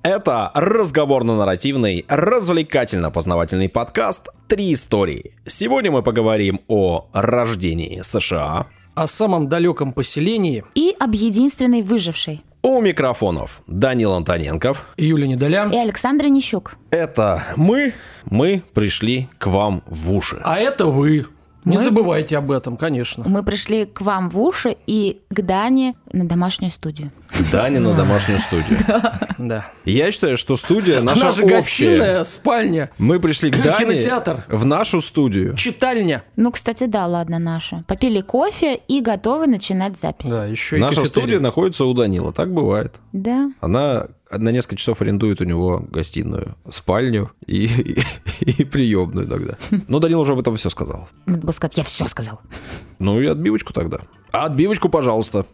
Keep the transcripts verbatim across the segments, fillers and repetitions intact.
Это разговорно-нарративный, развлекательно-познавательный подкаст «Три истории». Сегодня мы поговорим о рождении США, о самом далеком поселении и об единственной выжившей. У микрофонов Данил Антоненков, Юлия Недоля и Александра Нищук. Это мы, мы пришли к вам в уши. А это вы. Не Мы... забывайте об этом, конечно. Мы пришли к вам в уши и к Дане на домашнюю студию. К Дане на домашнюю студию. Да. Я считаю, что студия наша Она же общая. Гостиная, спальня. Мы пришли к Дане кинотеатр. В нашу студию. Читальня. Ну, кстати, да, ладно, наша. Попили кофе и готовы начинать запись. Да, еще и Наша кафетерий. студия находится у Данила, так бывает. Да. Она на несколько часов арендует у него гостиную, спальню и, и, и приемную тогда. Ну, Данил уже об этом все сказал. Надо было сказать, я все сказал. Ну и отбивочку тогда. А отбивочку, пожалуйста.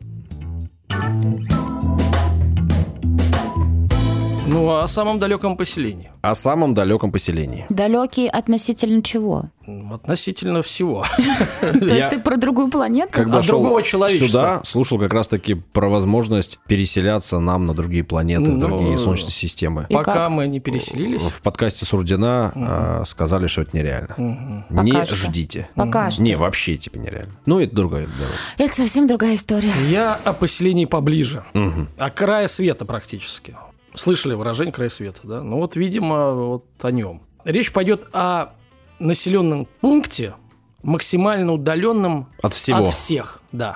Ну, о самом далеком поселении. О самом далеком поселении. Далекий относительно чего? Относительно всего. То есть ты про другую планету? Когда От шел другого человечества. сюда, слушал как раз-таки про возможность переселяться нам на другие планеты, в Ну, другие солнечные системы. И Пока как? мы не переселились. В подкасте Сурдина а, сказали, что это нереально. Мгм. Не Пока что. ждите. Пока что. Не, вообще типа нереально. Ну, это другая дорога. Это совсем другая история. Я о поселении поближе. Мгм. О крае света практически. Слышали выражение «край света», да? Ну вот, видимо, вот о нем. Речь пойдет о населенном пункте, максимально удаленном От всего. от всех, да.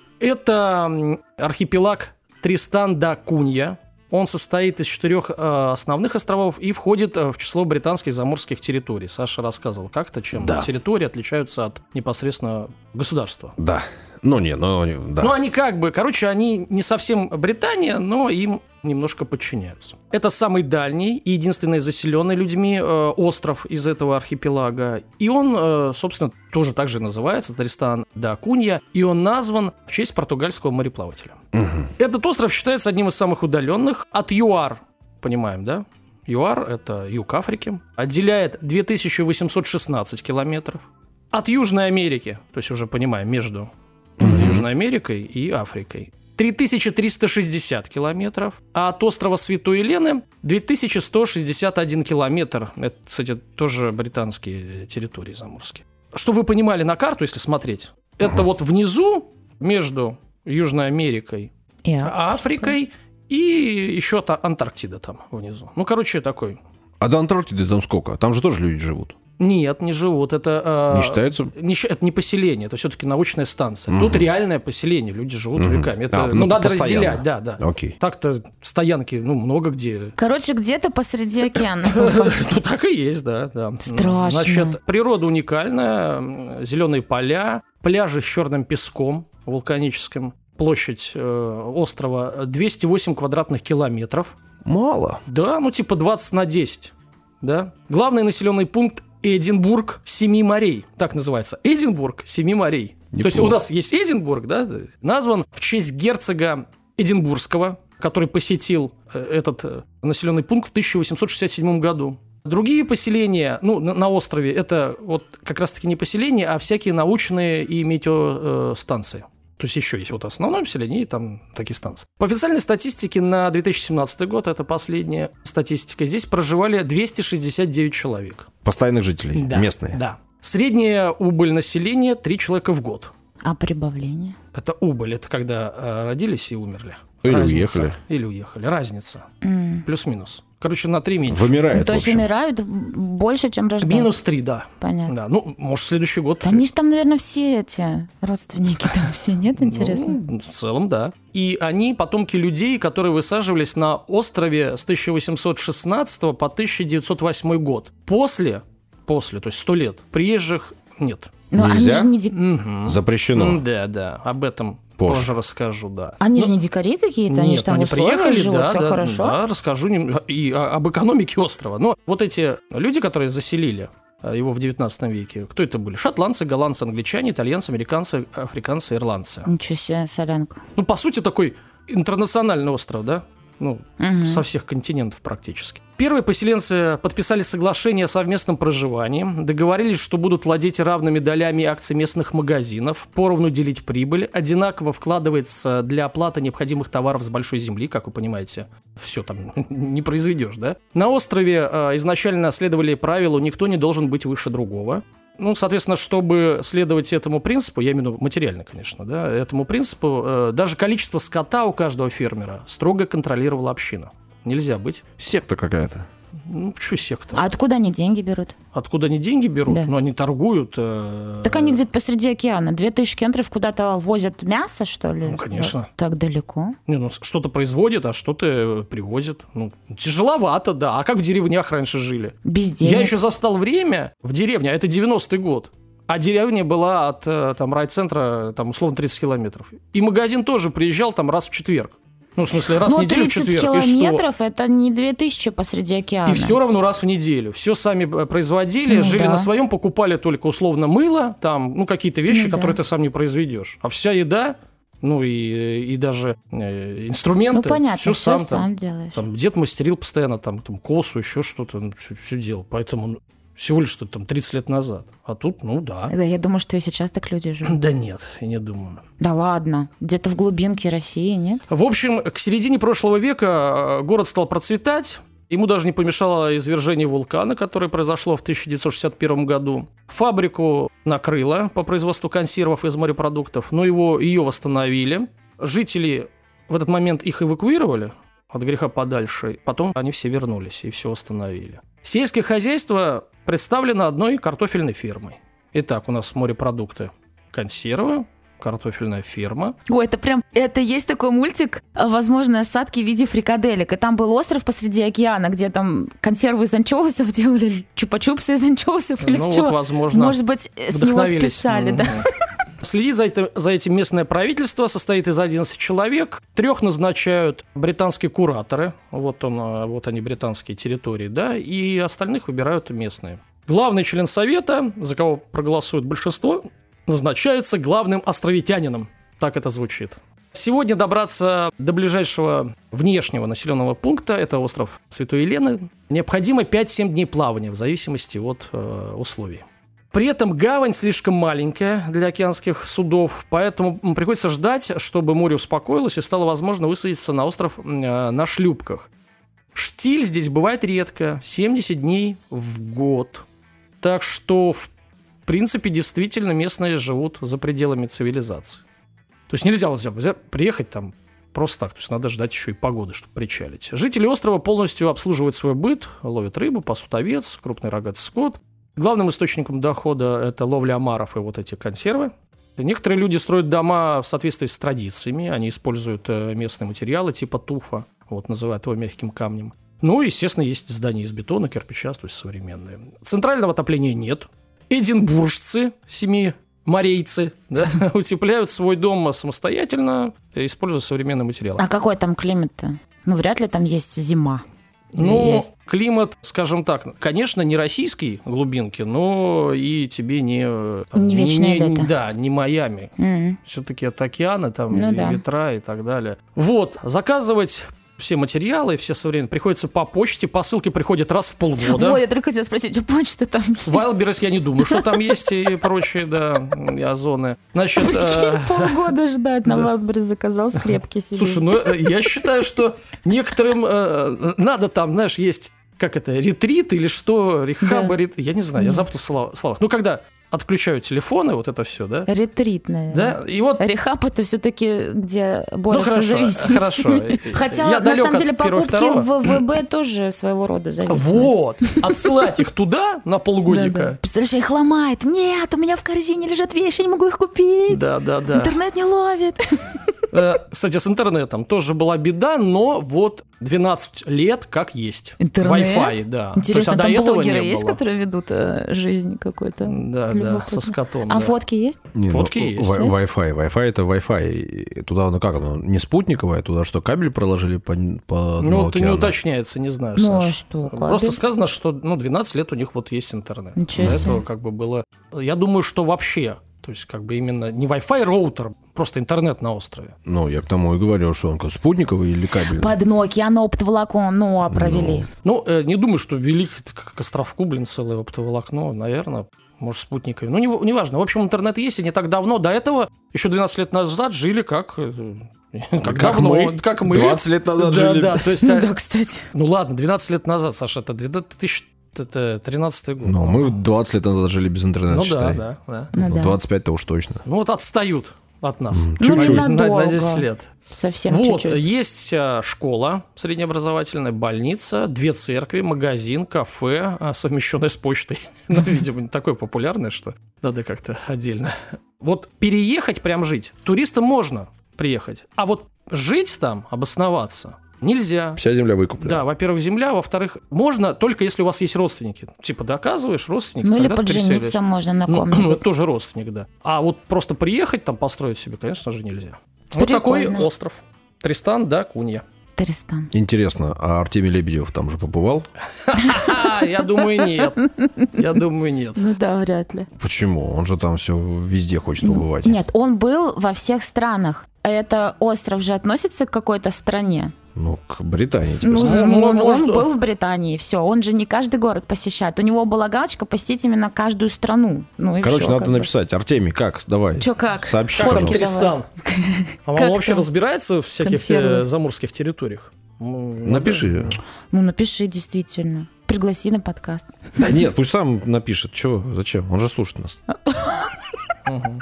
Это м, архипелаг Тристан-да-Кунья. Он состоит из четырех э, основных островов и входит э, в число британских заморских территорий. Саша рассказывал как-то, чем Да. территории отличаются от непосредственно государства. Да. Ну, не, ну, да. Ну, они как бы, короче, они не совсем Британия, но им немножко подчиняются. Это самый дальний и единственный заселенный людьми э, остров из этого архипелага. И он, э, собственно, тоже так же называется, Тристан-да-Кунья, и он назван в честь португальского мореплавателя. Мгм. Этот остров считается одним из самых удаленных от ЮАР, понимаем, да? ЮАР – это юг Африки, отделяет две тысячи восемьсот шестнадцать километров. От Южной Америки, то есть уже понимаем, между Мгм. Южной Америкой и Африкой, три тысячи триста шестьдесят километров, а от острова Святой Елены две тысячи сто шестьдесят один километр. Это, кстати, тоже британские территории заморские. Чтобы вы понимали на карту, если смотреть, это вот внизу, между Южной Америкой И и Африкой, и еще та Антарктида там внизу. Ну, короче, такой. А до Антарктиды там сколько? Там же тоже люди живут. Нет, не живут. Это, э, Не считается? не щ- это не поселение, это все-таки научная станция. Мгм. Тут реальное поселение, люди живут Мгм. веками. Это, А, ну, ну, надо постоянно. разделять, да, да. Окей. Так-то стоянки, ну, много где. Короче, где-то посреди океана. Ну, так и есть, да, да. Страшно. Значит, природа уникальная, зеленые поля, пляжи с черным песком вулканическим, площадь э, острова двести восемь квадратных километров. Мало. Да, ну типа двадцать на десять, да. Главный населенный пункт Эдинбург семи морей, так называется. Эдинбург семи морей. Неплохо. То есть у нас есть Эдинбург, да, назван в честь герцога Эдинбургского, который посетил э, этот э, населенный пункт в тысяча восемьсот шестьдесят седьмом году. Другие поселения, ну, на, на острове, это вот как раз-таки не поселения, а всякие научные и метеостанции. То есть еще есть вот основное поселение и там такие станции. По официальной статистике на две тысячи семнадцатый год, это последняя статистика, здесь проживали двести шестьдесят девять человек. Постоянных жителей. Да, Местные. Да. Средняя убыль населения три человека в год. А прибавление? Это убыль, это когда э, родились и умерли. Или Разница. уехали. Или уехали. Разница. М. Плюс-минус. Короче, на три меньше. Вымирает, Ну, то в есть общем. умирают больше, чем рождаются? Минус три, да. Понятно. Да. Ну, может, следующий год. Да они же там, наверное, все эти родственники там все, нет, интересно? Ну, в целом, да. И они потомки людей, которые высаживались на острове с тысяча восемьсот шестнадцатого по тысяча девятьсот восьмой год. После, после, то есть сто лет, приезжих нет. Ну, они Нельзя? же не, ди- Мгм. Запрещено. М, Да, да, об этом Позже. позже, расскажу, да. они же Ну, не дикари какие-то, они нет, же там они в условиях приехали, живут, да, все да, хорошо. да, расскажу нем- и о- об экономике острова. Но вот эти люди, которые заселили э, его в девятнадцатом веке, кто это были? Шотландцы, голландцы, англичане, итальянцы, американцы, африканцы, ирландцы. Ничего себе, солянка. Ну, по сути, такой интернациональный остров, да? Ну, Мгм. со всех континентов практически. Первые поселенцы подписали соглашение о совместном проживании, договорились, что будут владеть равными долями акций местных магазинов, поровну делить прибыль, одинаково вкладывается для оплаты необходимых товаров с большой земли, как вы понимаете, все там не произведешь, да? На острове э, изначально следовали правилу «никто не должен быть выше другого». Ну, соответственно, чтобы следовать этому принципу, я имею в виду материально, конечно, да, этому принципу, э, даже количество скота у каждого фермера строго контролировала община. Нельзя быть. Секта какая-то. Ну, что секта? А откуда они деньги берут? Откуда они деньги берут? Да. Ну, они торгуют. э, Так они где-то посреди океана. Две тысячи кентров куда-то возят мясо, что ли? Ну, конечно. Вот так далеко. Не, ну, что-то производят, а что-то э, привозят. Ну, тяжеловато, да. А как в деревнях раньше жили? Без денег. Я еще застал время в деревне, а это девяностый год. А деревня была от э, там, райцентра, там, условно, тридцать километров. И магазин тоже приезжал там раз в четверг. Ну, в смысле, раз Ну, в неделю в тридцать четверг. И что? километров это не две тысячи посреди океана. И все равно раз в неделю. Все сами э, производили, Ну, жили да. на своем, покупали только условно мыло, там, ну, какие-то вещи, Ну, да. которые ты сам не произведешь. А вся еда, ну, и, и даже э, инструменты, Ну, понятно, все все сам, сам, там. делаешь. Там дед мастерил постоянно, там, там косу, еще что-то, ну, все, делал. Поэтому ну, всего лишь что-то там тридцать лет назад. А тут, ну, да. Да, я думаю, что и сейчас так люди живут. Да нет, я не думаю. Да ладно, где-то в глубинке России, нет? В общем, к середине прошлого века город стал процветать. Ему даже не помешало извержение вулкана, которое произошло в тысяча девятьсот шестьдесят первом году. Фабрику накрыло по производству консервов из морепродуктов, но его, ее восстановили. Жители в этот момент их эвакуировали от греха подальше. Потом они все вернулись и все восстановили. Сельское хозяйство представлено одной картофельной фермой. Итак, у нас морепродукты, консервы, картофельная ферма. Ой, это прям, это есть такой мультик, возможно, осадки в виде фрикаделек. И там был остров посреди океана, где там консервы из анчоусов делали, чупа-чупсы из анчоусов или Ну с вот, чего. возможно, Может быть, с него вдохновились. списали, да. Следить за этим, за этим местное правительство состоит из одиннадцати человек. Трех назначают британские кураторы. Вот, он, вот они, британские территории, да, и остальных выбирают местные. Главный член совета, за кого проголосует большинство, назначается главным островитянином. Так это звучит. Сегодня добраться до ближайшего внешнего населенного пункта, это остров Святой Елены, необходимо пять-семь дней плавания, в зависимости от э, условий. При этом гавань слишком маленькая для океанских судов, поэтому приходится ждать, чтобы море успокоилось и стало возможно высадиться на остров э, на шлюпках. Штиль здесь бывает редко, семьдесят дней в год. Так что, в принципе, действительно местные живут за пределами цивилизации. То есть нельзя вот взять, приехать там просто так, то есть надо ждать еще и погоды, чтобы причалить. Жители острова полностью обслуживают свой быт, ловят рыбу, пасут овец, крупный рогатый скот. Главным источником дохода – это ловля омаров и вот эти консервы. Некоторые люди строят дома в соответствии с традициями. Они используют местные материалы типа туфа, вот, называют его мягким камнем. Ну, естественно, есть здания из бетона, кирпича, то есть современные. Центрального отопления нет. Эдинбуржцы, семиморейцы, да, утепляют свой дом самостоятельно, используя современные материалы. А какой там климат-то? Ну, вряд ли там есть зима. Ну, Есть. климат, скажем так, конечно, не российский глубинки, но и тебе не... Там, Не вечное не, лето. Да, не Майами. М. Все-таки от океана, там, Ну и да. ветра и так далее. Вот, заказывать все материалы, все современные приходится по почте, посылки приходят раз в полгода. Вот, я только хотела спросить, а почта там есть? Wildberries я не думаю, что там есть и прочие, да, и озоны. Значит, э, Полгода ждать на да. Wildberries заказал скрепки себе. слушай, ну э, я считаю, что некоторым э, надо там, знаешь, есть, как это, ретрит или что, рехаба, Да. рет- я не знаю, я Нет. запутал слова. слова. Ну, когда отключают телефоны, вот это все, да, Ретрит, наверное. да, и вот Рехаб это все-таки где Ну, борются хорошо, с зависимостями. хорошо. Хотя, Я на далек самом от деле, первого и покупки второго. в ВБ тоже своего рода зависимость. вот, отсылать их туда на Да-да. полгодика. Представляешь, их ломает. Нет, у меня в корзине лежат вещи, я не могу их купить. Да, да, да. Интернет не ловит. Э, Кстати, с интернетом тоже была беда, но вот двенадцать лет как есть. Интернет? Wi-Fi, да. Интересно, То есть, а до там этого блогеры не есть, было. которые ведут э, жизнь какой-то? Да, да, любопытно. со скотом. А да. фотки есть? Не, Фотки ну, есть. Wi- Wi-Fi. Wi-Fi это Wi-Fi. И туда, ну как оно, не спутниковое, туда что, кабель проложили по, по дну Ну, это не океана? уточняется, не знаю, Ну, а Саш. что, Просто кабель? сказано, что ну, двенадцать лет у них вот есть интернет. Ничего До себе. этого как бы было... Я думаю, что вообще То есть, как бы именно не Wi-Fi роутер, просто интернет на острове. Ну, я к тому и говорю, что он как спутниковый или кабельный. Под Nokia на оптоволокно ну, провели. Ну, ну э, не думаю, что вели к островку, блин, целое оптоволокно, наверное, может, спутниковый. Ну, не, не важно. В общем, интернет есть, и не так давно. До этого, еще двенадцать лет назад, жили как... Как, как давно, мы. как мы. двадцать лет назад да, жили. Да, то есть, ну, да, кстати. Ну, ладно, двенадцать лет назад, Саша, это две тысячи тринадцатый год. Ну, мы двадцать лет назад жили без интернета, ну, считай. да, да, да. Ну, ну, да. двадцать пять-то уж точно. Ну, вот отстают от нас. Mm, чуть-чуть. На, Ну, на десять лет. Совсем вот, чуть-чуть. есть школа среднеобразовательная, больница, две церкви, магазин, кафе, совмещенное с почтой. Ну, видимо, не такое популярное, что надо как-то отдельно. Вот переехать, прям жить, туристам можно приехать. А вот жить там, обосноваться нельзя. Вся земля выкуплена. Да, во-первых, земля, во-вторых, можно только если у вас есть родственники. Типа доказываешь родственники, ну, или тогда ты поджениться переселишься. можно на Ну, ком-нибудь. это тоже родственник, да. А вот просто приехать, там построить себе, конечно же, нельзя. Вот Прикольно. такой остров. Тристан да Кунья. Тристан. Интересно, а Артемий Лебедев там же побывал? Я думаю, нет. Я думаю, нет. Ну да, вряд ли. Почему? Он же там все везде хочет побывать. Нет, он был во всех странах. Это остров же относится к какой-то стране. Ну, к Британии теперь. Ну, сказали. ну, он, может, он был в Британии, все. Он же не каждый город посещает. У него была галочка посетить именно каждую страну. Ну, и Короче, всё, надо как бы. написать. Артемий, как? Давай. Чё, как? Сообщи, Как там Фотки пожалуйста. Тристан? А Как он вообще там? разбирается в всяких Консервы? э, заморских территориях? Ну, Напиши. Ну, напиши, действительно. Пригласи на подкаст. Да нет, пусть сам напишет. Чего? Зачем? Он же слушает нас. Мгм.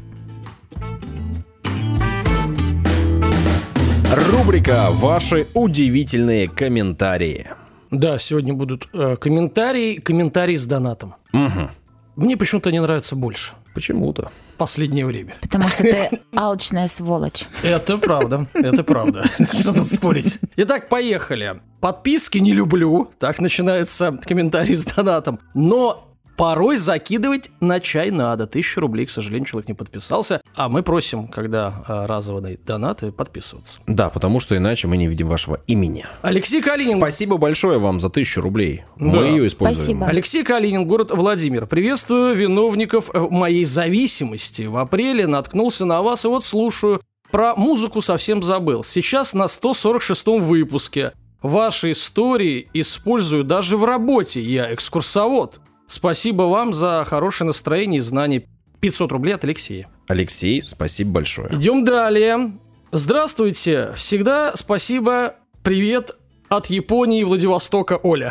Рубрика «Ваши удивительные комментарии». Да, сегодня будут э, комментарии, комментарии с донатом. Угу. Мне почему-то они нравятся больше Почему-то. в последнее время. Потому что ты алчная сволочь. Это правда, это правда. Что тут спорить? Итак, поехали. Подписки не люблю. Так начинается комментарий с донатом. Но порой закидывать на чай надо. Тысячу рублей, к сожалению, человек не подписался. А мы просим, когда а, разовые донаты, подписываться. Да, потому что иначе мы не видим вашего имени. Алексей Калинин. Спасибо большое вам за тысячу рублей. Мы Да. ее используем. Спасибо. Алексей Калинин, город Владимир. Приветствую виновников э, моей зависимости. В апреле наткнулся на вас и вот слушаю. Про музыку совсем забыл. Сейчас на сто сорок шестом выпуске. Ваши истории использую даже в работе. Я экскурсовод. Спасибо вам за хорошее настроение и знания. пятьсот рублей от Алексея. Алексей, спасибо большое. Идем далее. Здравствуйте. Всегда спасибо. Привет от Японии и Владивостока, Оля.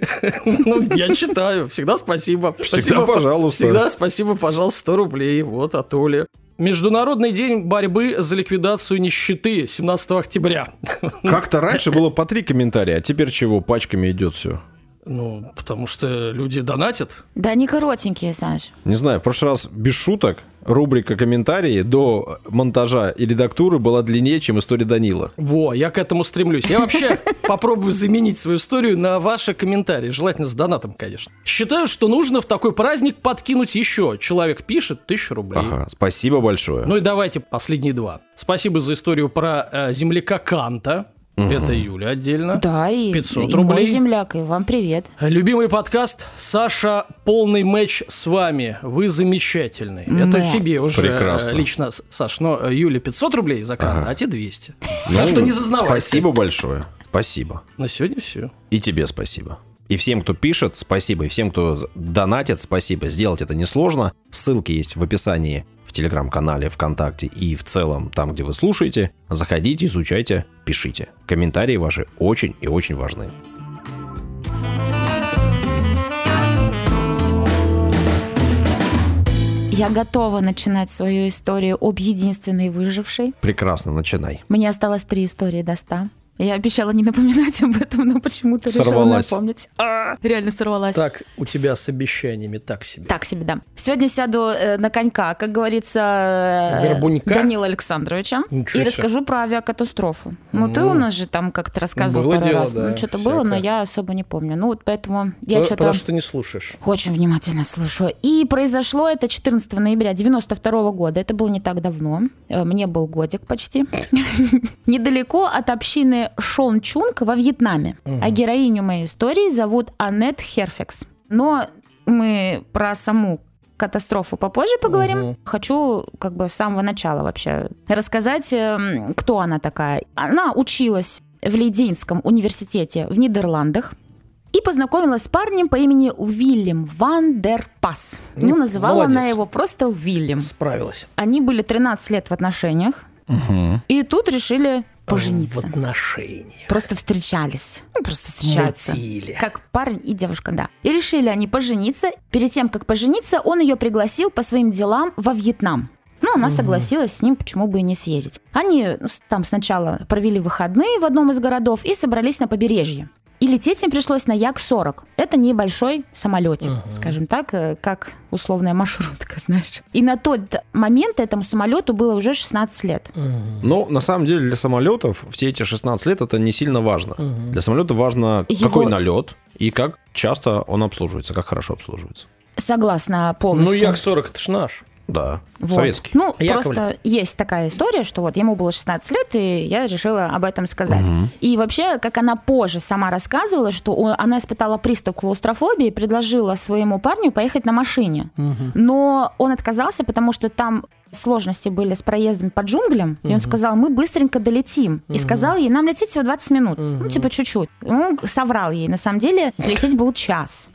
Ну, я читаю. Всегда спасибо. Всегда пожалуйста. Всегда спасибо, пожалуйста, сто рублей. Вот от Оли. Международный день борьбы за ликвидацию нищеты семнадцатого октября. Как-то раньше было по три комментария, а теперь чего? Пачками идет все. Ну, потому что люди донатят. Да они коротенькие, Саш. Не знаю, в прошлый раз без шуток рубрика комментарии до монтажа и редактуры была длиннее, чем история Данила. Во, я к этому стремлюсь. Я вообще попробую заменить свою историю на ваши комментарии. Желательно с донатом, конечно. Считаю, что нужно в такой праздник подкинуть еще. Человек пишет тысячу рублей. Ага, спасибо большое. Ну и давайте последние два. Спасибо за историю про э, земляка Канта. Это Юля отдельно. Да, и, пятьсот и рублей. мой земляк, и вам привет. Любимый подкаст «Саша, полный матч с вами. Вы замечательный». Это Мэ. тебе уже Прекрасно. э, лично, Саш. Но э, Юля пятьсот рублей за Канта, Ага. а тебе двести. Ну, Так что не зазнавайся. Спасибо большое. Спасибо. На сегодня все. И тебе спасибо. И всем, кто пишет, спасибо. И всем, кто донатит, спасибо. Сделать это несложно. Ссылки есть в описании в Телеграм-канале, ВКонтакте и в целом там, где вы слушаете. Заходите, изучайте, пишите. Комментарии ваши очень и очень важны. Я готова начинать свою историю об единственной выжившей. Прекрасно, начинай. Мне осталось три истории до ста. Я обещала не напоминать об этом, но почему-то решила Сорвалась. напомнить. А, реально сорвалась. Так, у тебя с обещаниями так себе. Так себе, да. Сегодня сяду э, на конька, как говорится, э, Горбунька? Данила Александровича, Ничего и себе. расскажу про авиакатастрофу. Ну, ты Ну, у нас же там как-то рассказывал было пару дело, раз. да, Ну, что-то всякое. было, но я особо не помню. Ну, вот поэтому я По- что-то Потому что ты не слушаешь. очень внимательно слушаю. И произошло это четырнадцатого ноября девяносто второго года. Это было не так давно. Э, Мне был годик почти. Недалеко от общины Шончунг во Вьетнаме. А героиню моей истории зовут Аннет Херфекс. Но мы про саму авиакатастрофу попозже поговорим. Угу. Хочу как бы с самого начала вообще рассказать, кто она такая. Она училась в Лейденском университете в Нидерландах и познакомилась с парнем по имени Уильям ван дер Пас. Ну, называла молодец. она его просто Уильям. Справилась. Они были тринадцать лет в отношениях, Угу. и тут решили пожениться. В отношениях. Просто встречались. Ну, просто встречаются. Мутили. Как парень и девушка, да. И решили они пожениться. Перед тем, как пожениться, он ее пригласил по своим делам во Вьетнам. Ну, она согласилась с ним, почему бы и не съездить. Они там сначала провели выходные в одном из городов и собрались на побережье. И лететь им пришлось на Як сорок. Это небольшой самолетик, uh-huh. скажем так, как условная маршрутка, знаешь. И на тот момент этому самолету было уже шестнадцать лет. Uh-huh. Ну, на самом деле, для самолетов все эти шестнадцать лет это не сильно важно. Uh-huh. Для самолета важно, Его... какой налет и как часто он обслуживается, как хорошо обслуживается. Согласна полностью. Ну, Як сорок, это ж наш. Да, вот. советский. Ну, Яковлев. Просто есть такая история, что вот ему было шестнадцать лет, и я решила об этом сказать. Угу. И вообще, как она позже сама рассказывала, что он, она испытала приступ клаустрофобии и предложила своему парню поехать на машине. Угу. Но он отказался, потому что там сложности были с проездом по джунглям, угу. и он сказал, мы быстренько долетим. Угу. И сказал ей, нам лететь всего двадцать минут. Угу. Ну, типа чуть-чуть. Он соврал ей. На самом деле, лететь был час.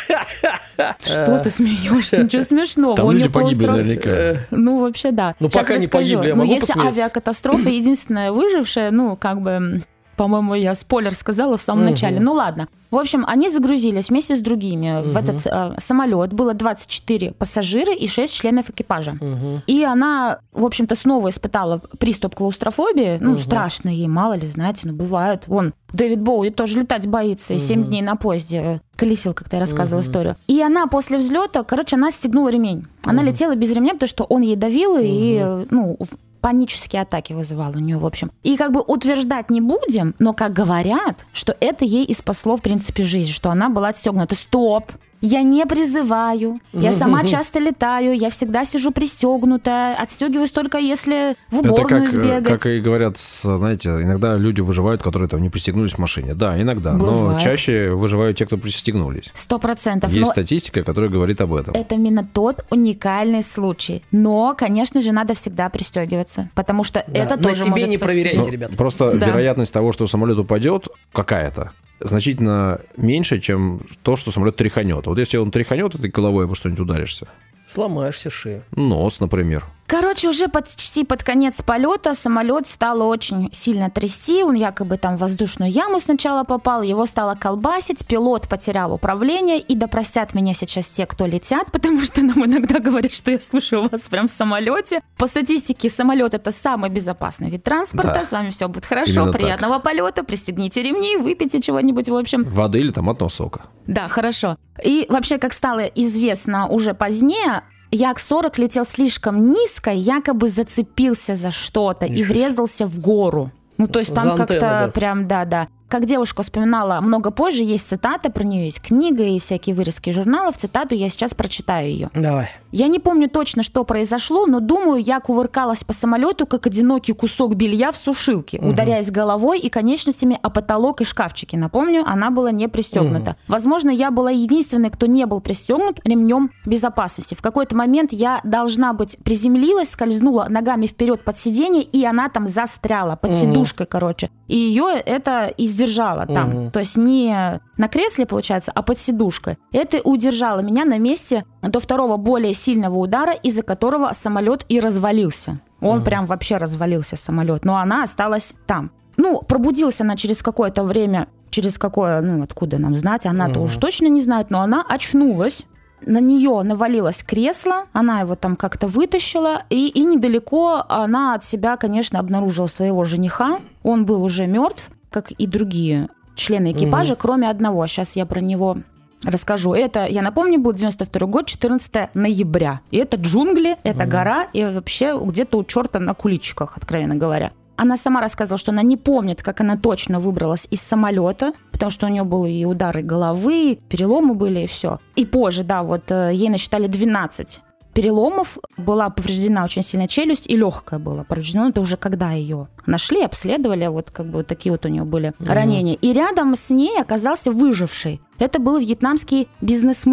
Что ты смеешься? Ничего смешного. Там У люди него погибли клаустро- наверняка. Ну, вообще, да. Ну, Щас пока не расскажу. погибли, я Ну, могу если посмеяться. авиакатастрофа единственная выжившая, ну, как бы... По-моему, я спойлер сказала в самом Угу. начале. Ну ладно. В общем, они загрузились вместе с другими Угу. в этот э, самолет. Было двадцать четыре пассажира и шесть членов экипажа. Угу. И она, в общем-то, снова испытала приступ клаустрофобии. Ну, Угу. страшно ей, мало ли, знаете, ну, бывает. Вон, Дэвид Боуи тоже летать боится. И семь Угу. дней на поезде колесил, как-то я рассказывала Угу. историю. И она после взлета, короче, она стегнула ремень. Она Угу. летела без ремня, потому что он ей давил, Угу. и, ну... панические атаки вызывал у нее, в общем. И как бы утверждать не будем, но как говорят, что это ей и спасло, в принципе, жизнь, что она была отстегнута. Стоп! Я не призываю, я сама часто летаю, я всегда сижу пристегнутая, отстегиваюсь только если в уборную Это сбегать. как, как и говорят, знаете, иногда люди выживают, которые там не пристегнулись в машине. Да, иногда, но Бывает. чаще выживают те, кто пристегнулись. Сто процентов. Есть Но статистика, которая говорит об этом. это именно тот уникальный случай. Но, конечно же, надо всегда пристегиваться, потому что Да, это на тоже себе может не спасти проверяйте, жизнь. Ну, ребята. Просто Да. вероятность того, что самолет упадет, какая-то, значительно меньше, чем то, что самолет тряханет. Вот если он тряханет, и ты головой обо что-нибудь ударишься. Сломаешь себе шею. Нос, например. Короче, уже почти под конец полета самолет стало очень сильно трясти. Он якобы там в воздушную яму сначала попал, его стало колбасить, пилот потерял управление. И да простят меня сейчас те, кто летят, потому что нам иногда говорят, что я слушаю вас прям в самолете. По статистике, самолет — это самый безопасный вид транспорта. Да. С вами все будет хорошо. Именно Приятного полета, пристегните ремни, выпейте чего-нибудь, в общем. Воды или томатного сока. Да, хорошо. И вообще, как стало известно уже позднее, Як сорок летел слишком низко, якобы зацепился за что-то и Ничего себе. врезался в гору. Ну, то есть За там антенну, как-то да. прям, да-да. Как девушка вспоминала много позже, есть цитата, про нее есть книга и всякие вырезки журналов. Цитату я сейчас прочитаю ее. Давай. Я не помню точно, что произошло, но думаю, я кувыркалась по самолету, как одинокий кусок белья в сушилке, Угу. ударяясь головой и конечностями о потолок и шкафчики. Напомню, она была не пристегнута. Угу. Возможно, я была единственной, кто не был пристегнут ремнем безопасности. В какой-то момент я, должна быть, приземлилась, скользнула ногами вперед под сиденье, и она там застряла, под Угу. сидушкой, короче. И ее это издержало там. Угу. То есть не на кресле, получается, а под сидушкой. Это удержало меня на месте до второго более сильного удара, из-за которого самолет и развалился. Он Угу. прям вообще развалился, самолет. Но она осталась там. Ну, пробудилась она через какое-то время, через какое, ну, откуда нам знать, она-то Угу. уж точно не знает, но она очнулась. На нее навалилось кресло, она его там как-то вытащила, и, и недалеко она от себя, конечно, обнаружила своего жениха. Он был уже мертв, как и другие члены экипажа, Мгм. кроме одного. Сейчас я про него расскажу. Это, я напомню, был девяносто второй год, четырнадцатого ноября. И это джунгли, это Мгм. гора, и вообще где-то у черта на куличиках, откровенно говоря. Она сама рассказывала, что она не помнит, как она точно выбралась из самолета, потому что у нее были и удары головы, и переломы были, и все. И позже, да, вот э, ей насчитали двенадцать переломов, была повреждена очень сильно челюсть, и легкая была повреждена. Это уже когда ее нашли, обследовали, вот как бы вот такие вот у нее были Мгм. ранения. И рядом с ней оказался выживший. Это был вьетнамский бизнесмен.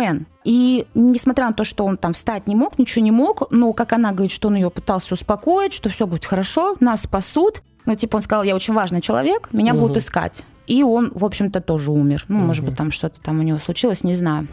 И несмотря на то, что он там встать не мог, ничего не мог, но, как она говорит, что он ее пытался успокоить, что все будет хорошо, нас спасут. Ну, типа, он сказал, я очень важный человек, меня угу. будут искать. И он, в общем-то, тоже умер. Ну, угу. может быть, там что-то там у него случилось, не знаю.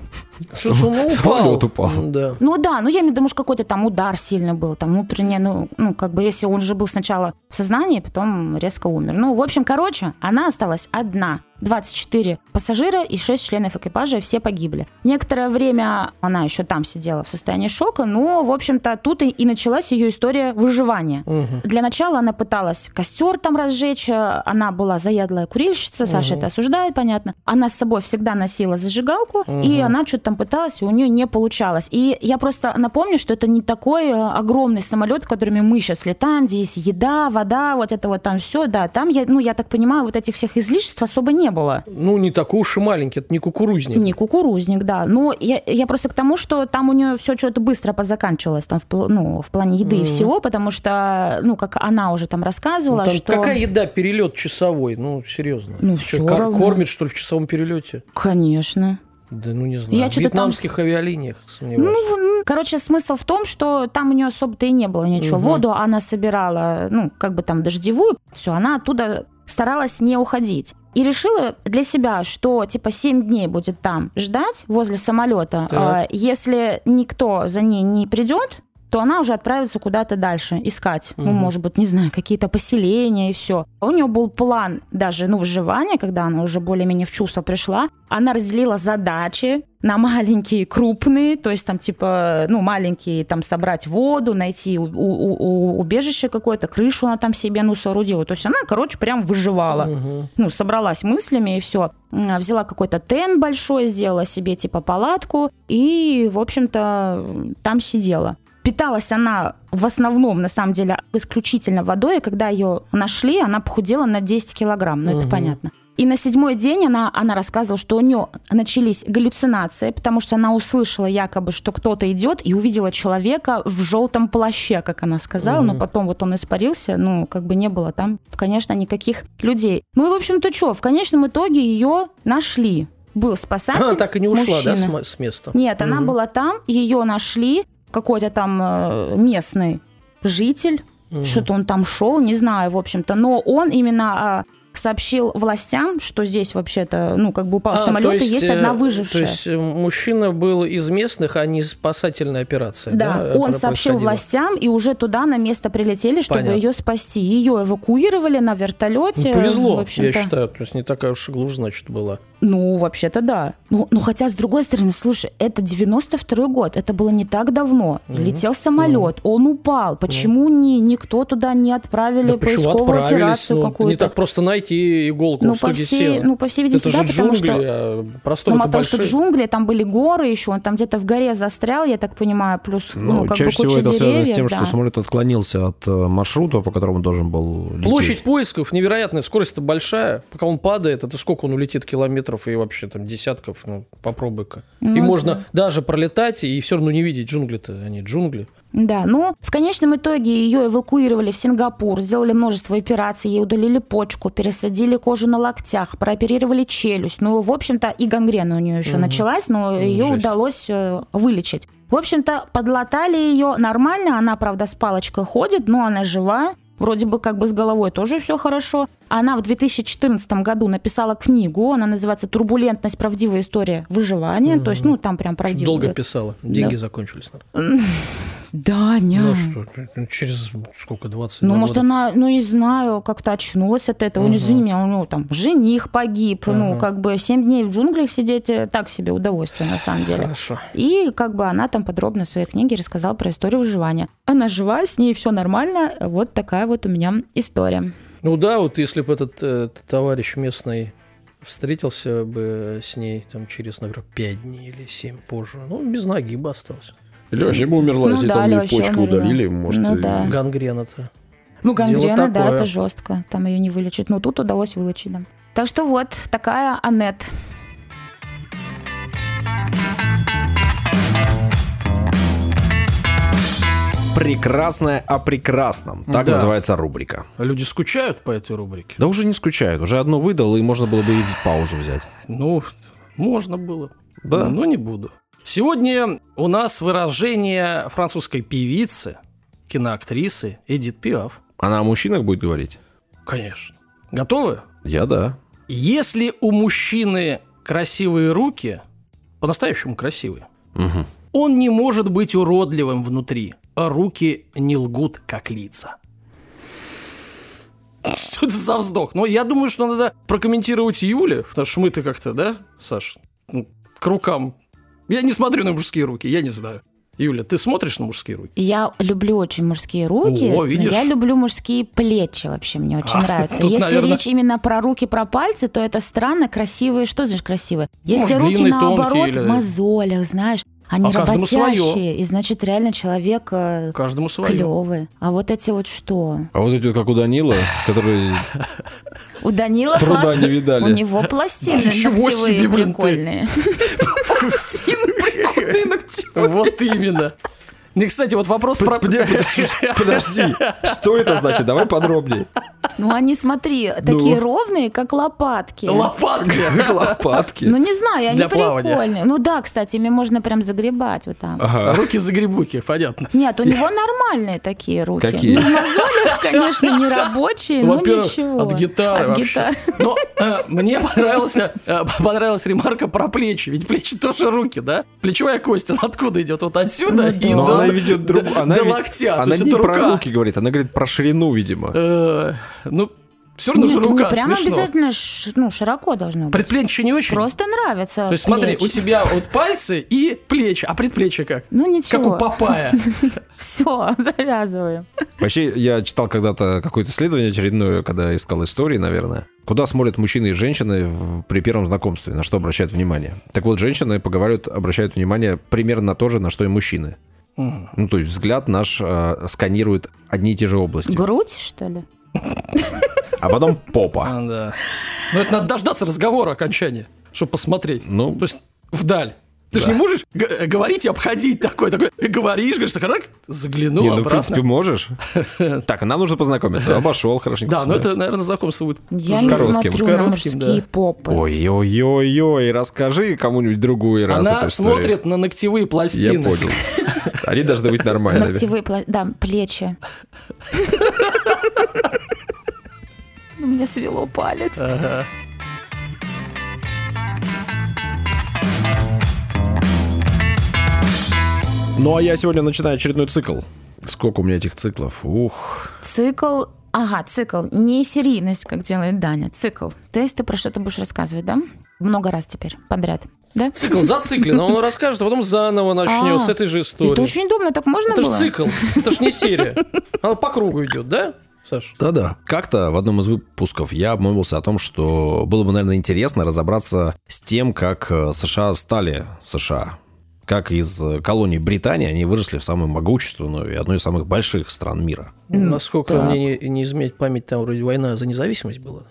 Самолет упал. Да. Ну да, ну я имею в виду, может, какой-то там удар сильный был, там внутренний, ну, ну, как бы, если он же был сначала в сознании, потом резко умер. Ну, в общем, короче, она осталась одна. двадцать четыре пассажира и шесть членов экипажа, и все погибли. Некоторое время она еще там сидела в состоянии шока, но, в общем-то, тут и, и началась ее история выживания. Угу. Для начала она пыталась костер там разжечь, она была заядлая курильщица, Саша угу. это осуждает, понятно. Она с собой всегда носила зажигалку, угу. и она что-то там пыталась, и у нее не получалось. И я просто напомню, что это не такой огромный самолет, которыми мы сейчас летаем, где есть еда, вода, вот это вот там все, да, там, я, ну, я так понимаю, вот этих всех излишеств особо не было. Ну, не такой уж и маленький, это не кукурузник. Не кукурузник, да. Но я, я просто к тому, что там у нее все что-то быстро позаканчивалось там в, ну, в плане еды mm. и всего, потому что, ну, как она уже там рассказывала, ну, там что... Какая еда, перелет часовой? Ну, серьезно. Ну, что, все кор- равно. Кормит, что ли, в часовом перелете? Конечно. Да, ну, не знаю. Я в вьетнамских там... авиалиниях сомневаюсь. Ну, короче, смысл в том, что там у нее особо-то и не было ничего. Угу. Воду она собирала, ну, как бы там дождевую, все, она оттуда старалась не уходить. И решила для себя, что типа семь дней будет там ждать возле самолета. А, если никто за ней не придет, то она уже отправится куда-то дальше искать. Угу. Ну, может быть, не знаю, какие-то поселения и все. У нее был план даже, ну, выживания, когда она уже более-менее в чувство пришла. Она разделила задачи на маленькие и крупные, то есть там типа, ну, маленькие, там собрать воду, найти у, у, у, убежище какое-то, крышу она там себе, ну, соорудила. То есть она, короче, прям выживала. Угу. Ну, собралась мыслями и все. Взяла какой-то тент большой, сделала себе типа палатку и, в общем-то, там сидела. Питалась она в основном, на самом деле, исключительно водой, и когда ее нашли, она похудела на десять килограмм, ну, угу. это понятно. И на седьмой день она, она рассказывала, что у нее начались галлюцинации, потому что она услышала якобы, что кто-то идет, и увидела человека в желтом плаще, как она сказала, mm-hmm. но потом вот он испарился, ну, как бы не было там, конечно, никаких людей. Ну и, в общем-то, что, в конечном итоге ее нашли. Был спасатель. Она так и не ушла, мужчина. да, с места? Нет, mm-hmm. она была там, ее нашли, какой-то там местный житель, mm-hmm. что-то он там шел, не знаю, в общем-то, но он именно... сообщил властям, что здесь вообще-то, ну, как бы упал а, самолет, и есть одна выжившая. То есть мужчина был из местных, а не спасательная операция, да? Да, он сообщил властям, и уже туда на место прилетели, чтобы Понятно. Ее спасти. Ее эвакуировали на вертолете. Ну, повезло, я считаю, то есть не такая уж глушь, значит, была. Ну, вообще-то да. Ну, ну, хотя, с другой стороны, слушай, это девяносто второй год, это было не так давно. Mm-hmm. Летел самолет, mm-hmm. он упал. Почему mm-hmm. ни, никто туда не отправили да поисковую операцию ну, какую-то? Не так просто найти иголку ну, в стоге сена. Ну, по всей видимости, это да, же потому джунгли, что... а просторы-то ну, потому большие. что джунгли, там были горы еще, он там где-то в горе застрял, я так понимаю, плюс ну, ну, как чаще бы куча всего это деревьев, связано с тем, да. что самолет отклонился от маршрута, по которому должен был лететь. Площадь поисков невероятная, скорость-то большая. Пока он падает, это сколько он улетит километров и вообще там десятков, ну, попробуй-ка. Ну, и можно да. даже пролетать и все равно не видеть джунгли-то, они джунгли. Да, но в конечном итоге ее эвакуировали в Сингапур, сделали множество операций, ей удалили почку, пересадили кожу на локтях, прооперировали челюсть. Ну, в общем-то, и гангрена у нее еще угу. началась, но ее Жесть. удалось вылечить. В общем-то, подлатали ее нормально, она, правда, с палочкой ходит, но она жива. Вроде бы как бы с головой тоже все хорошо. Она в две тысячи четырнадцатом году написала книгу, она называется «Турбулентность. Правдивая история выживания». Mm-hmm. То есть, ну, там прям правдивая. Долго писала, деньги да. закончились. Да, не. Ну что, через сколько, двадцать Ну, года? может, она, ну, не знаю, как-то очнулась от этого. Uh-huh. Извини меня, у него там жених погиб. Uh-huh. Ну, как бы семь дней в джунглях сидеть так себе удовольствие, на самом деле. Хорошо. И как бы она там подробно в своей книге рассказала про историю выживания. Она жива, с ней все нормально. Вот такая вот у меня история. Ну да, вот если бы этот, этот товарищ местный встретился бы с ней там через, наверное, пять дней или семь позже, ну, без ноги бы остался. Или вообще бы умерла, ну, если да, там ей почку умерла. удалили, может... Ну, и... да. Гангрена-то. Ну, гангрена, да, это жестко. Там ее не вылечить. Но тут удалось вылечить, да. Так что вот, такая Аннет. Прекрасное о прекрасном. Так да. называется рубрика. Люди скучают по этой рубрике? Да уже не скучают. Уже одну выдал, и можно было бы и паузу взять. Ну, можно было. Да. Но не буду. Сегодня у нас выражение французской певицы, киноактрисы Эдит Пиаф. Она о мужчинах будет говорить? Конечно. Готовы? Я да. Если у мужчины красивые руки, по-настоящему красивые, Угу. он не может быть уродливым внутри, а руки не лгут, как лица. Что это за вздох? Но я думаю, что надо прокомментировать Юле, потому что мы-то как-то, да, Саш, ну, к рукам. Я не смотрю на мужские руки, я не знаю. Юля, ты смотришь на мужские руки? Я люблю очень мужские руки, О, но видишь? я люблю мужские плечи вообще, мне очень А, нравится. тут, Если наверное- речь именно про руки, про пальцы, то это странно, красивые. Что значит красивые? Если Может, руки, длинные, наоборот, тонкие или- в мозолях, знаешь, они А каждому работящие, своё. и значит, реально человек э, Каждому свое. клевый. А вот эти вот что? А вот эти вот, как у Данила, которые... У Данила Труда классно. не видали. У него пластины Ничего ногтевые себе, блин, ты. прикольные. Вот именно. Ну, и, кстати, вот вопрос про... Подожди, что это значит? Давай подробнее. Ну, они, смотри, такие ровные, как лопатки. Лопатки. Как лопатки. Ну, не знаю, они Для плавания. прикольные. Ну да, кстати, ими можно прям загребать вот так. Ага. Руки-загребуки, понятно. Нет, у него нормальные такие руки. Какие? Ну, в мозолях, конечно, не рабочие, но Во-первых, ничего. от гитары От вообще. гитары. Но э, мне понравилась, э, понравилась ремарка про плечи. Ведь плечи тоже руки, да? Плечевая кость, она откуда идет? Вот отсюда и Но до, она ведет друг... до, она до ведь- локтя. То Она есть не это про рука. руки говорит, она говорит про ширину, видимо. Э, ну, все равно Нет, же не рука, прям смешно. обязательно ш- ну, широко должно быть. Предплечье не очень? Просто нравится. То есть смотри, плечи. у тебя вот пальцы и плечи, а предплечье как? Ну Как ничего. у Папая. Все, завязываем. Вообще, я читал когда-то какое-то исследование очередное, когда искал истории, наверное. Куда смотрят мужчины и женщины в- при первом знакомстве, на что обращают внимание. Так вот, женщины поговаривают, обращают внимание примерно на то же, на что и мужчины. Мгм. Ну, то есть взгляд наш э, сканирует одни и те же области. Грудь, что ли? А потом попа. А, да. Ну, это надо дождаться разговора окончания, чтобы посмотреть. Ну, То есть вдаль. Ты же не можешь г- говорить и обходить такой, такой, и говоришь, говоришь, так, рак, заглянул не, ну, в обратно. принципе, можешь. Так, нам нужно познакомиться. Обошел хорошенько. Да, но себя. это, наверное, знакомство будет. Я не Коротким. смотрю на Коротким, мужские да. попы. Ой-ой-ой-ой, расскажи кому-нибудь другую раз Она эту историю. смотрит на ногтевые Я пластины. понял. Они должны быть нормальными. Ногтевые, пла- да, плечи. У меня свело палец. Ага. Ну, а я сегодня начинаю очередной цикл. Сколько у меня этих циклов? Ух. Цикл, ага, цикл, не серийность, как делает Даня, цикл. То есть ты про что-то будешь рассказывать, да? Много раз теперь, подряд, да? Цикл зациклен, а он расскажет, а потом заново начнет А, с этой же историей. Это очень удобно, так можно Это было? же цикл, это же не серия. Она по кругу идет, да, Саш? Да-да. Как-то в одном из выпусков я обмолвился о том, что было бы, наверное, интересно разобраться с тем, как э, США стали США. Как из э, колонии Британии они выросли в самую могущественную и одну из самых больших стран мира. Насколько так. мне не, не изменить память, там вроде война за независимость была.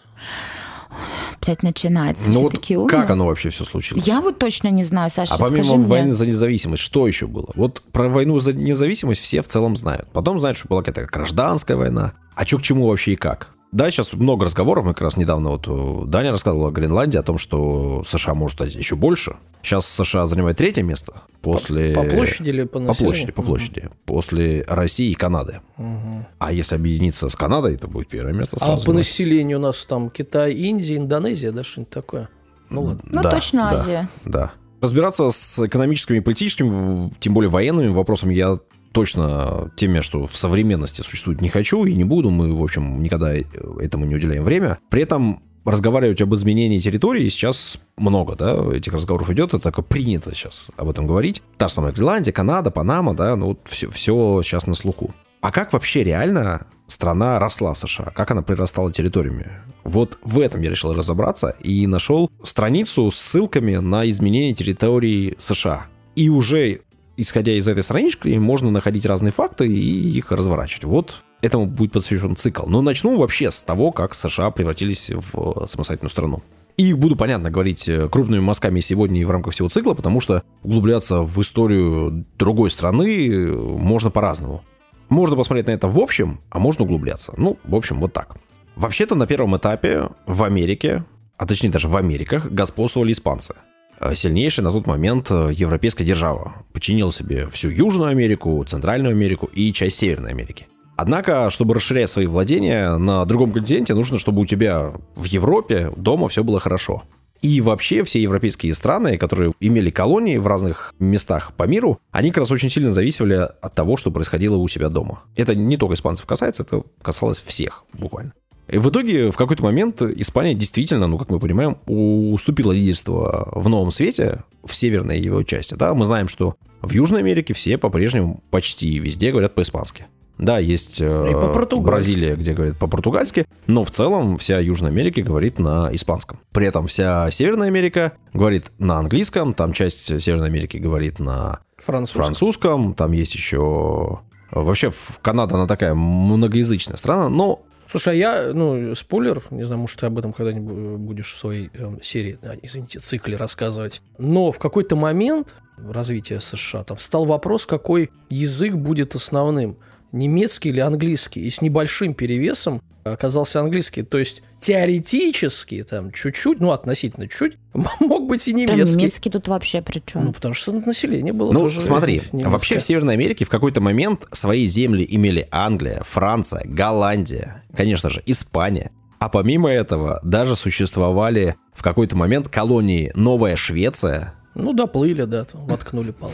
Опять начинается, Ну все вот такие умные. как оно вообще все случилось? Я вот точно не знаю, Саша, А помимо скажи войны мне. за независимость, что еще было? Вот про войну за независимость все в целом знают. Потом знают, что была какая-то гражданская война. А что к чему вообще и как? Да, сейчас много разговоров. Мы как раз недавно вот э, Даня рассказывал о Гренландии, о том, что США может стать еще больше. Сейчас США занимает третье место после... По площади или по По населению? площади, по площади. После России и Канады. Мгм. А если объединиться с Канадой, то будет первое место А сразу. по населению у нас там Китай, Индия, Индонезия, да, что-нибудь такое? Ну ладно. Ну, Да, точно да. Азия. Да. Разбираться с экономическими и политическими, тем более военными вопросами я точно теми, что в современности существует, не хочу и не буду. Мы, в общем, никогда этому не уделяем время. При этом разговаривать об изменении территории сейчас много, да, этих разговоров идет, это так принято сейчас об этом говорить. Та же самая Гренландия, Канада, Панама, да, ну вот все, все сейчас на слуху. А как вообще реально страна росла США? Как она прирастала территориями? Вот в этом я решил разобраться и нашел страницу с ссылками на изменение территории США. И уже, исходя из этой странички, можно находить разные факты и их разворачивать. Вот этому будет посвящен цикл. Но начну вообще с того, как США превратились в самостоятельную страну. И буду, понятно, говорить крупными мазками сегодня и в рамках всего цикла, потому что углубляться в историю другой страны можно по-разному. Можно посмотреть на это в общем, а можно углубляться. Ну, в общем, вот так. Вообще-то на первом этапе в Америке, а точнее даже в Америках, господствовали испанцы. сильнейшая на тот момент европейская держава. Подчинила себе всю Южную Америку, Центральную Америку и часть Северной Америки. Однако, чтобы расширять свои владения на другом континенте, нужно, чтобы у тебя в Европе дома все было хорошо. И вообще все европейские страны, которые имели колонии в разных местах по миру, они как раз очень сильно зависели от того, что происходило у себя дома. Это не только испанцев касается, это касалось всех буквально. И в итоге в какой-то момент Испания действительно, ну, как мы понимаем, уступила лидерство в Новом Свете, в северной его части. Да? Мы знаем, что в Южной Америке все по-прежнему почти везде говорят по-испански. Да, есть э, Бразилия, где говорят по-португальски, но в целом вся Южная Америка говорит на испанском. При этом вся Северная Америка говорит на английском, там часть Северной Америки говорит на французском, французском там есть еще... Вообще Канада, она такая многоязычная страна, но... Слушай, а я, ну, спойлер, не знаю, может, ты об этом когда-нибудь будешь в своей э, серии, извините, цикле рассказывать, но в какой-то момент развития США там стал вопрос, какой язык будет основным. Немецкий или английский, и с небольшим перевесом оказался английский. То есть теоретически, там, чуть-чуть, ну, относительно чуть, мог быть и немецкий. Там немецкий тут вообще при чем? Ну, потому что население было ну, тоже смотри, немецкое. Вообще в Северной Америке в какой-то момент свои земли имели Англия, Франция, Голландия, конечно же, Испания. А помимо этого даже существовали в какой-то момент колонии Новая Швеция. Ну, доплыли, да, там, воткнули палку.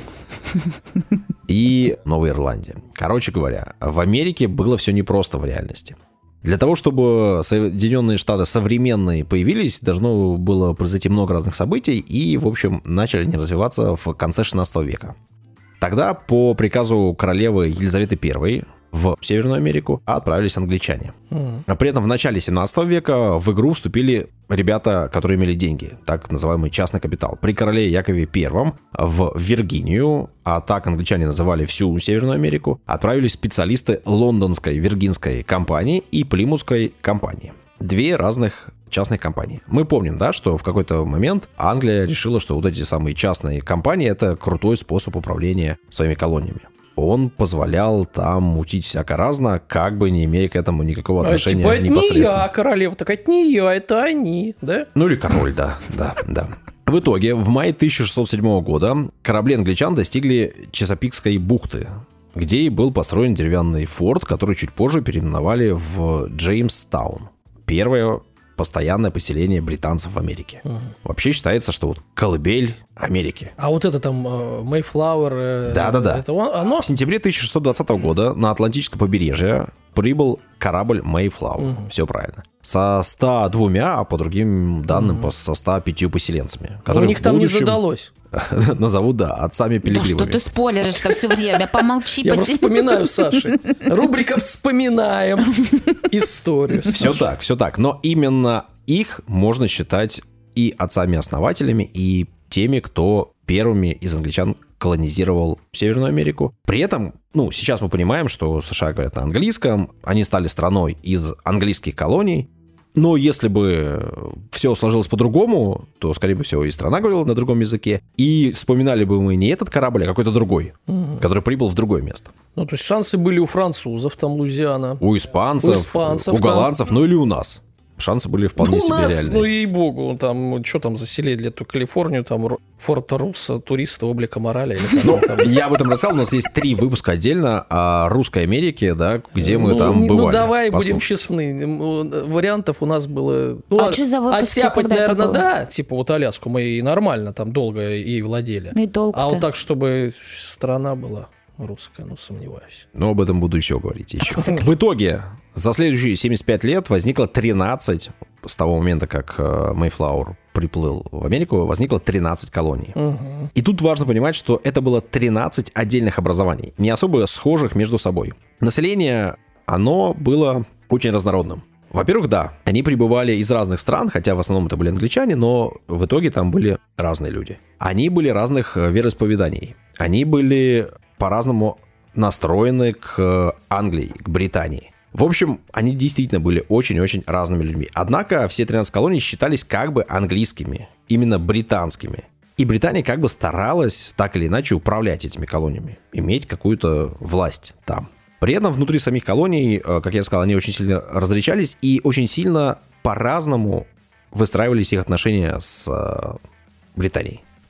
И Новая Ирландия. Короче говоря, в Америке было все непросто в реальности. Для того, чтобы Соединенные Штаты современные появились, должно было произойти много разных событий, и, в общем, начали они развиваться в конце шестнадцатого века. Тогда по приказу королевы Елизаветы Первой в Северную Америку отправились англичане. Mm. При этом в начале семнадцатого века в игру вступили ребята, которые имели деньги, так называемый частный капитал. При короле Якове Первом в Виргинию, а так англичане называли всю Северную Америку, отправились специалисты лондонской Виргинской компании и Плимутской компании. Две разных частных компании. Мы помним, да, что в какой-то момент Англия решила, что вот эти самые частные компании — это крутой способ управления своими колониями. Он позволял там мутить всяко разно, как бы не имея к этому никакого отношения а, типа, непосредственно. Это не я, королева такая, это не я, это они, да? Ну или король, да, да, да. В итоге, в мае тысяча шестьсот седьмого года корабли англичан достигли Чесапикской бухты, где и был построен деревянный форт, который чуть позже переименовали в Джеймстаун. Первое постоянное поселение британцев в Америке. Угу. Вообще считается, что вот колыбель Америки. А вот это там Мэйфлауэр... Да-да-да. Это оно? В сентябре тысяча шестьсот двадцатого года на Атлантическое побережье прибыл корабль Мэйфлауэр. Угу. Все правильно. Со ста двумя, а по другим данным, угу. со ста пятью поселенцами. Но у них там будущем... не задалось. Назову, да, отцами пилигримами. Да что ты спойлеришь-то все время? Помолчи. Я просто вспоминаю, Саша. Рубрика «Вспоминаем историю». Все так, все так. Но именно их можно считать и отцами-основателями, и теми, кто первыми из англичан колонизировал Северную Америку. При этом, ну, сейчас мы понимаем, что США говорят на английском, они стали страной из английских колоний. Но если бы все сложилось по-другому, то, скорее всего, и страна говорила на другом языке, и вспоминали бы мы не этот корабль, а какой-то другой, угу. который прибыл в другое место. Ну, то есть шансы были у французов, там, Луизиана. У испанцев, у, испанцев, у голландцев, там... ну или у нас. Шансы были вполне ну, себе нас, реальные. Ну, ей-богу, там, что там заселили эту Калифорнию, там, Форт-Руссо, туристы облика морали. Или ну, там. Я об этом рассказал, у нас есть три выпуска отдельно о Русской Америке, да, где мы ну, там ну, бывали. Ну, давай Послушай. будем честны, вариантов у нас было... Ну, а что за выпуски? Оттяпать, наверное, да, типа вот Аляску мы и нормально там долго ей владели. И долго-то. А вот так, чтобы страна была... русская, ну, сомневаюсь. Но об этом буду еще говорить. Еще. В итоге, за следующие семьдесят пять лет возникло тринадцать, с того момента, как Мэйфлауэр приплыл в Америку, возникло тринадцать колоний. Угу. И тут важно понимать, что это было тринадцать отдельных образований, не особо схожих между собой. Население, оно было очень разнородным. Во-первых, да, они прибывали из разных стран, хотя в основном это были англичане, но в итоге там были разные люди. Они были разных вероисповеданий. Они были по-разному настроены к Англии, к Британии. В общем, они действительно были очень-очень разными людьми. Однако все тринадцать колоний считались как бы английскими, именно британскими. И Британия как бы старалась так или иначе управлять этими колониями, иметь какую-то власть там. При этом внутри самих колоний, как я сказал, они очень сильно различались и очень сильно по-разному выстраивались их отношения с Британией.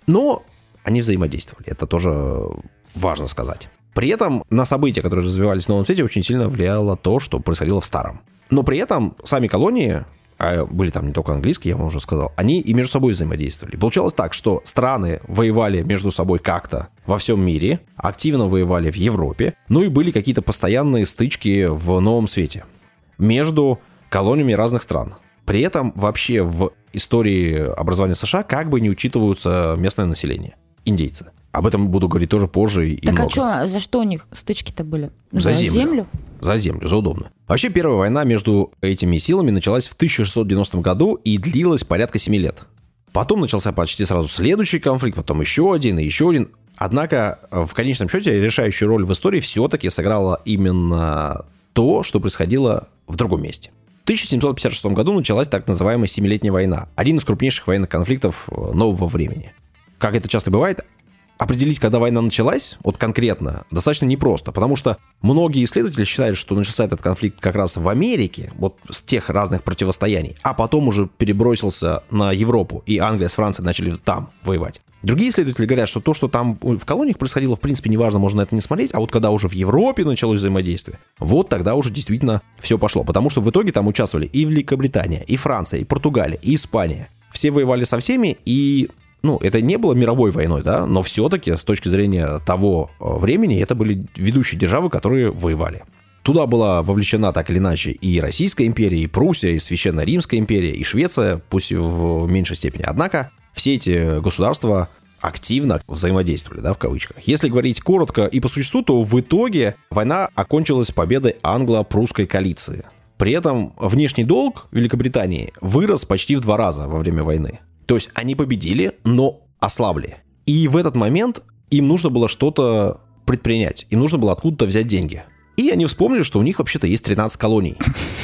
Но они взаимодействовали, это тоже важно сказать. При этом на события, которые развивались в Новом Свете, очень сильно влияло то, что происходило в Старом. Но при этом сами колонии, а были там не только английские, я вам уже сказал, они и между собой взаимодействовали. Получалось так, что страны воевали между собой как-то во всем мире, активно воевали в Европе, ну и были какие-то постоянные стычки в Новом Свете между колониями разных стран. При этом вообще в истории образования США как бы не учитываются местное население, индейцы. Об этом буду говорить тоже позже и так много. Так а что, за что у них стычки-то были? За, за землю. землю? За землю, за удобно. Вообще первая война между этими силами началась в тысяча шестьсот девяностом году и длилась порядка семи лет. Потом начался почти сразу следующий конфликт, потом еще один и еще один. Однако в конечном счете решающую роль в истории все-таки сыграло именно то, что происходило в другом месте. В тысяча семьсот пятьдесят шестом году началась так называемая Семилетняя война, один из крупнейших военных конфликтов нового времени. Как это часто бывает, определить, когда война началась, вот конкретно, достаточно непросто, потому что многие исследователи считают, что начался этот конфликт как раз в Америке, вот с тех разных противостояний, а потом уже перебросился на Европу, и Англия с Францией начали там воевать. Другие исследователи говорят, что то, что там в колониях происходило, в принципе, неважно, можно на это не смотреть, а вот когда уже в Европе началось взаимодействие, вот тогда уже действительно все пошло, потому что в итоге там участвовали и Великобритания, и Франция, и Португалия, и Испания. Все воевали со всеми, и ну, это не было мировой войной, да, но все-таки с точки зрения того времени это были ведущие державы, которые воевали. Туда была вовлечена так или иначе и Российская империя, и Пруссия, и Священная Римская империя, и Швеция, пусть в меньшей степени. Однако все эти государства активно взаимодействовали, да, в кавычках. Если говорить коротко и по существу, то в итоге война окончилась победой англо-прусской коалиции. При этом внешний долг Великобритании вырос почти в два раза во время войны. То есть они победили, но ослабли. И в этот момент им нужно было что-то предпринять. Им нужно было откуда-то взять деньги. И они вспомнили, что у них вообще-то есть тринадцать колоний.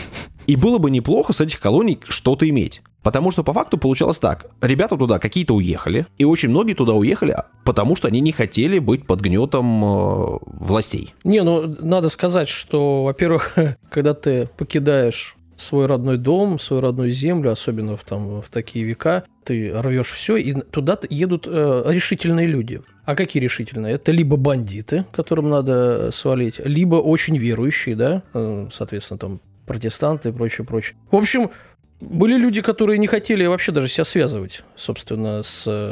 И было бы неплохо с этих колоний что-то иметь. Потому что по факту получалось так. Ребята туда какие-то уехали. И очень многие туда уехали, потому что они не хотели быть под гнетом э, властей. Не, ну надо сказать, что, во-первых, когда ты покидаешь свой родной дом, свою родную землю, особенно в, там, в такие века, ты рвешь все, и туда едут э, решительные люди. А какие решительные? Это либо бандиты, которым надо свалить, либо очень верующие, да, э, соответственно, там, протестанты и прочее, прочее. В общем, были люди, которые не хотели вообще даже себя связывать, собственно,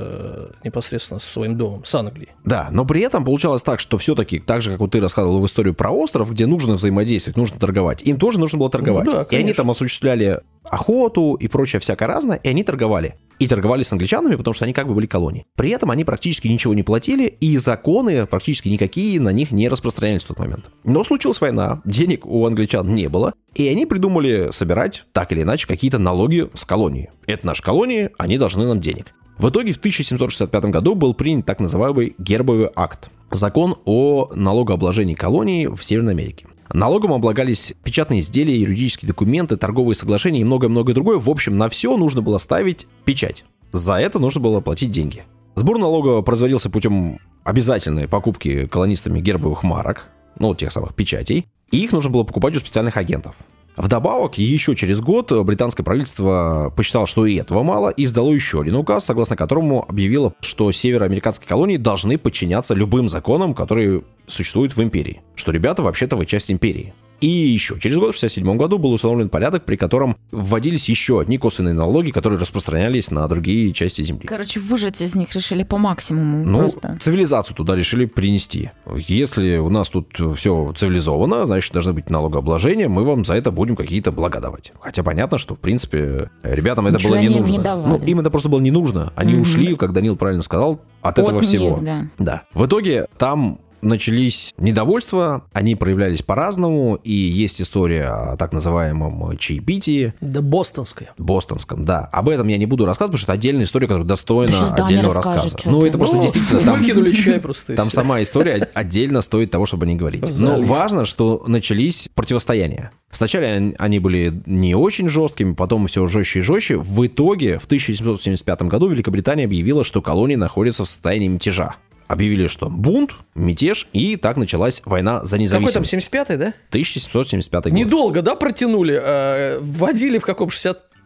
с, непосредственно со своим домом, с Англией. Да, но при этом получалось так, что все-таки, так же, как вот ты рассказывал в историю про остров, где нужно взаимодействовать, нужно торговать, им тоже нужно было торговать. Ну, да, и они там осуществляли охоту и прочее всякое разное, и они торговали. И торговали с англичанами, потому что они как бы были колонией. При этом они практически ничего не платили, и законы практически никакие на них не распространялись в тот момент. Но случилась война, денег у англичан не было, и они придумали собирать так или иначе какие-то налоги с колонии. Это наши колонии, они должны нам денег. В итоге в тысяча семьсот шестьдесят пятом году был принят так называемый Гербовый акт. Закон о налогообложении колоний в Северной Америке. Налогом облагались печатные изделия, юридические документы, торговые соглашения и многое-многое другое. В общем, на все нужно было ставить печать. За это нужно было платить деньги. Сбор налога производился путем обязательной покупки колонистами гербовых марок, ну, тех самых печатей, и их нужно было покупать у специальных агентов. Вдобавок, еще через год британское правительство посчитало, что и этого мало, и сдало еще один указ, согласно которому объявило, что североамериканские колонии должны подчиняться любым законам, которые существуют в империи, что ребята вообще-то вы часть империи. И еще через год, в шестьдесят седьмом году, был установлен порядок, при котором вводились еще одни косвенные налоги, которые распространялись на другие части земли. Короче, выжать из них решили по максимуму. Ну, просто. Цивилизацию туда решили принести. Если у нас тут все цивилизовано, значит, должны быть налогообложения, мы вам за это будем какие-то блага давать. Хотя понятно, что, в принципе, ребятам это Ничего было не не нужно. давали. Ну, им это просто было не нужно. Они mm-hmm. ушли, как Данил правильно сказал, от, от этого них, всего. Да. Да. В итоге там начались недовольства, они проявлялись по-разному, и есть история о так называемом чаепитии. Да, бостонская. Бостонском, да. Об этом я не буду рассказывать, потому что это отдельная история, которая достойна да отдельного рассказа. Ну, это просто ну, действительно... Там, выкинули чай просто. Там сама история отдельно стоит того, чтобы не говорить. Но важно, что начались противостояния. Сначала они были не очень жесткими, потом все жестче и жестче. В итоге в тысяча семьсот семьдесят пятом году Великобритания объявила, что колонии находятся в состоянии мятежа. Объявили, что бунт, мятеж, и так началась война за независимость. Какой там, семьдесят пятый, да? тысяча семьсот семьдесят пятый год. Недолго, да, протянули? Э, вводили в каком шестьдесят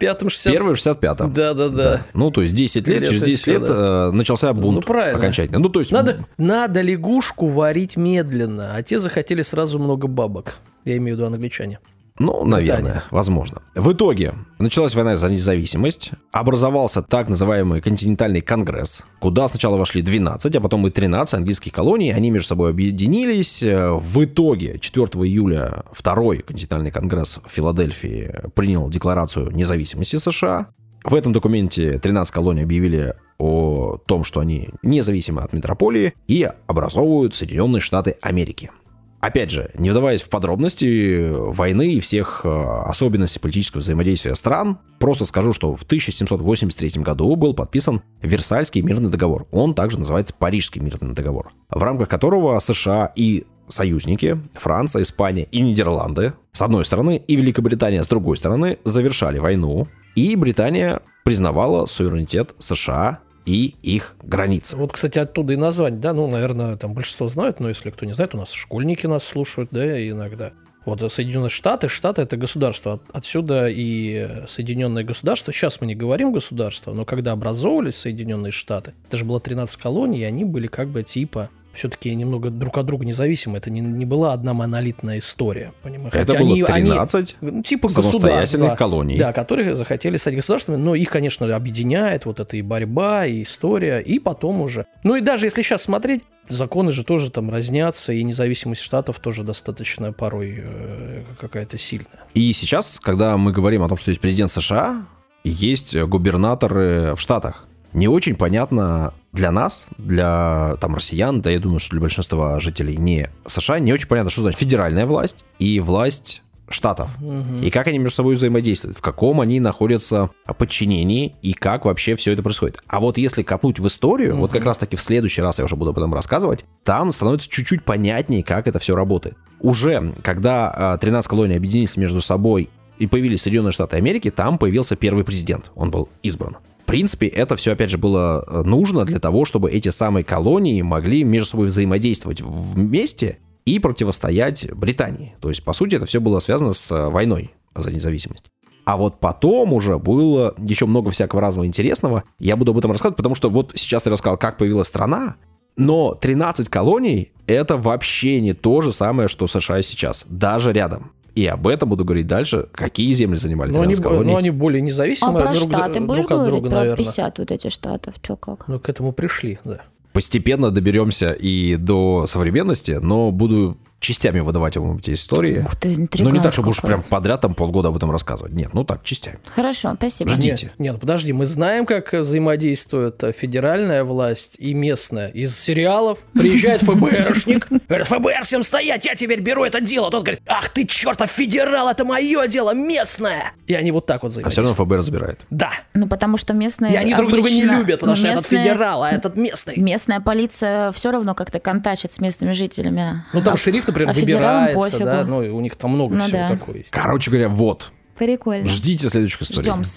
пятом, шестьдесят... Первый в шестьдесят пятом. Да-да-да. Ну, то есть десять лет, через десять лет да. начался бунт ну, правильно. окончательно. Ну, то есть... Надо, надо лягушку варить медленно, а те захотели сразу много бабок. Я имею в виду англичане. Ну, наверное, возможно. В итоге началась война за независимость, образовался так называемый континентальный конгресс, куда сначала вошли двенадцать, а потом и тринадцать английских колоний, они между собой объединились. В итоге четвёртого июля второй континентальный конгресс в Филадельфии принял декларацию независимости США. В этом документе тринадцать колоний объявили о том, что они независимы от метрополии и образовывают Соединенные Штаты Америки. Опять же, не вдаваясь в подробности войны и всех особенностей политического взаимодействия стран, просто скажу, что в тысяча семьсот восемьдесят третьем году был подписан Версальский мирный договор. Он также называется Парижский мирный договор, в рамках которого США и союзники, Франция, Испания и Нидерланды, с одной стороны, и Великобритания, с другой стороны, завершали войну, и Британия признавала суверенитет США и их границы. Вот, кстати, оттуда и название, да, ну, наверное, там большинство знают, но если кто не знает, у нас школьники нас слушают, да, иногда. Вот Соединенные Штаты, Штаты – это государство, отсюда и Соединенные государства. Сейчас мы не говорим государство, но когда образовывались Соединенные Штаты, это же было тринадцать колоний, и они были как бы типа все-таки немного друг от друга независимы. Это не, не была одна монолитная история, понимаете? Это было они, тринадцать они, типа самостоятельных колоний. Да, которые захотели стать государствами, но их, конечно, объединяет вот эта и борьба, и история, и потом уже. Ну и даже если сейчас смотреть, законы же тоже там разнятся, и независимость штатов тоже достаточно порой э, какая-то сильная. И сейчас, когда мы говорим о том, что есть президент США, есть губернаторы в штатах, не очень понятно для нас, для там россиян, да я думаю, что для большинства жителей не США, не очень понятно, что значит федеральная власть и власть штатов. Угу. И как они между собой взаимодействуют, в каком они находятся подчинении и как вообще все это происходит. А вот если копнуть в историю, угу. вот как раз-таки в следующий раз я уже буду об этом рассказывать, там становится чуть-чуть понятнее, как это все работает. Уже когда тринадцать колоний объединились между собой и появились Соединенные Штаты Америки, там появился первый президент, он был избран. В принципе, это все, опять же, было нужно для того, чтобы эти самые колонии могли между собой взаимодействовать вместе и противостоять Британии. То есть, по сути, это все было связано с войной за независимость. А вот потом уже было еще много всякого разного интересного. Я буду об этом рассказывать, потому что вот сейчас я рассказал, как появилась страна, но тринадцать колоний — это вообще не то же самое, что США сейчас, даже рядом. И об этом буду говорить дальше, какие земли занимали тринадцать колоний. Ну, они более независимые а про друг, штаты друг будешь от говорить? друга, Про наверное. пятьдесят вот эти штатов, что как? Ну, к этому пришли, да. Постепенно доберемся и до современности, но буду частями выдавать вам эти истории. Ух ты, интригант Ну, не так, чтобы уж какой. прям подряд там полгода об этом рассказывать. Нет, ну так, частями. Хорошо, спасибо. Ждите. Нет, нет, подожди, мы знаем, как взаимодействует федеральная власть и местная. Из сериалов приезжает ФБРшник, говорит: ФБР, всем стоять, я теперь беру это дело. Тот говорит: ах ты чертов федерал, это мое дело, местное. И они вот так вот А все взаимодействуют. равно ФБР разбирает. Да. Ну, потому что местные И они друг друга не обычно- любят, потому ну, что этот местные- федерал, а этот местный. Местная полиция все равно как-то контачит с местными жителями. Ну, там А- шериф, например, а федералам выбирается, пофигу. да, ну, и у них там много Ну всего да. такого есть. Короче говоря, вот. Прикольно. Ждите следующих историй. Ждем-с.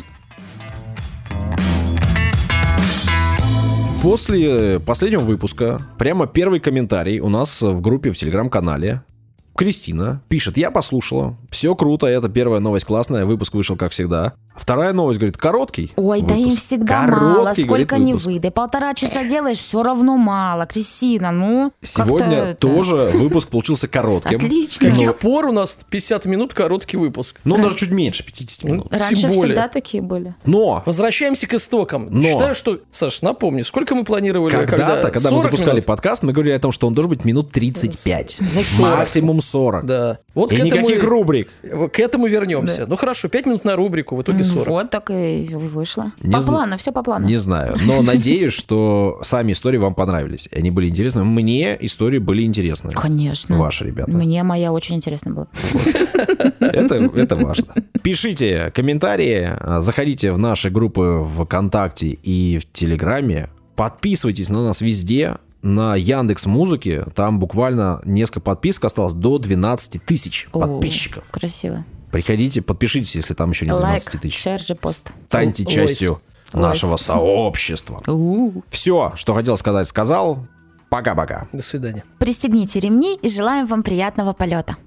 После последнего выпуска прямо первый комментарий у нас в группе в Телеграм-канале. Кристина пишет: я послушала, все круто, это первая новость классная, выпуск вышел как всегда. Вторая новость, говорит, короткий Ой, да выпуск. им всегда Короткий, мало, говорит, сколько не выпуск. выдай. Полтора часа делаешь, все равно мало. Кристина, ну, как-то Сегодня это- тоже выпуск получился коротким. С Отлично. каких пор у нас пятьдесят минут короткий выпуск? Ну, даже чуть меньше пятьдесят минут. Ну, Раньше тем более. всегда такие были. Но Возвращаемся к истокам. Но. Считаю, что... Саш, напомни, сколько мы планировали? когда-то, когда мы сорок запускали минут? подкаст, мы говорили о том, что он должен быть минут тридцать пять. Ну, сорок. Максимум сорок. Да. Вот И к этому, никаких рубрик. к этому вернемся. Ну хорошо, пять минут на рубрику, в итоге сорок. Вот так и вышло. Не по зна- плану, все по плану. Не знаю, но надеюсь, что сами истории вам понравились. Они были интересны. Мне истории были интересны. Конечно. Ваши ребята. Мне моя очень интересно была. Это, это важно. Пишите комментарии, заходите в наши группы ВКонтакте и в Телеграме. Подписывайтесь на нас везде. На Яндекс.Музыке там буквально несколько подписок осталось, до двенадцать тысяч О, подписчиков. Красиво. Приходите, подпишитесь, если там еще не двенадцать Лайк, тысяч. шер, репост. Станьте Лойс. частью нашего Лойс. сообщества. У-у-у. Все, что хотел сказать, сказал. Пока-пока. До свидания. Пристегните ремни и желаем вам приятного полета.